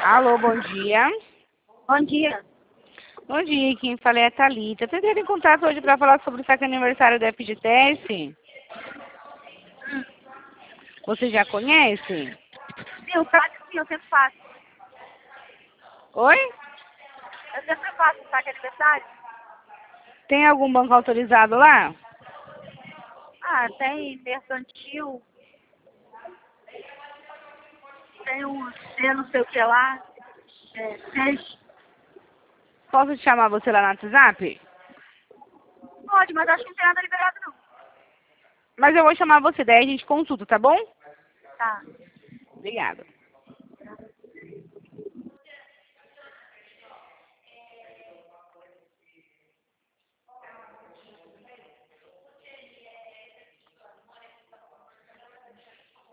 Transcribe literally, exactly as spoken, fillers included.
Alô, bom dia. Bom dia. Bom dia, quem fala é a Thalita. Eu tentei em contato hoje para falar sobre o saque aniversário da F G T S. Hum. Você já conhece? Sim, eu faço sim, eu sempre faço. Oi? Eu sempre faço saque aniversário. Tem algum banco autorizado lá? Ah, tem mercantil. Tem um C não sei o que lá. É, seis. Posso te chamar você lá no WhatsApp? Pode, mas acho que não tem nada liberado não. Mas eu vou chamar você, daí a gente consulta, tá bom? Tá. Obrigada.